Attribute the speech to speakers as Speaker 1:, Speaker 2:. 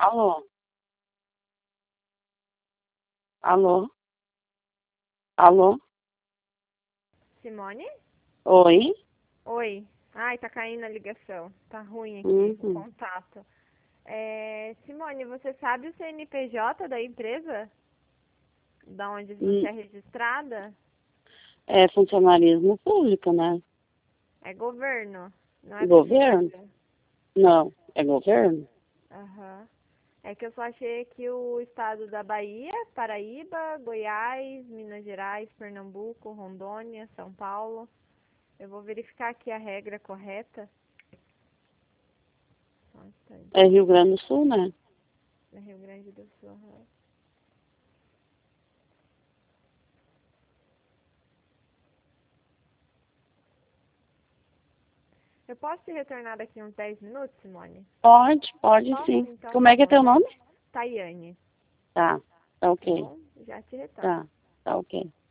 Speaker 1: Alô? Alô? Alô?
Speaker 2: Simone?
Speaker 1: Oi?
Speaker 2: Oi. Ai, tá caindo a ligação. Tá ruim aqui o
Speaker 1: Uhum.
Speaker 2: contato. Simone, você sabe o CNPJ da empresa? Da onde você
Speaker 1: Hum,
Speaker 2: é registrada?
Speaker 1: É funcionarismo público, né?
Speaker 2: É governo, não é
Speaker 1: Governo?
Speaker 2: prefeitura.
Speaker 1: Não, é governo?
Speaker 2: Aham. É que eu só achei aqui o estado da Bahia, Paraíba, Goiás, Minas Gerais, Pernambuco, Rondônia, São Paulo. Eu vou verificar aqui a regra correta. Só um instante.
Speaker 1: É Rio Grande do Sul, né?
Speaker 2: É Rio Grande do Sul. Aham. Eu posso te retornar daqui uns 10 minutos, Simone?
Speaker 1: Pode
Speaker 2: Posso?
Speaker 1: sim.
Speaker 2: Então
Speaker 1: Como
Speaker 2: tá
Speaker 1: é que é
Speaker 2: bom.
Speaker 1: teu nome?
Speaker 2: Tayane,
Speaker 1: Tá, tá
Speaker 2: tá
Speaker 1: ok.
Speaker 2: bom? Já te retorno.
Speaker 1: Tá ok.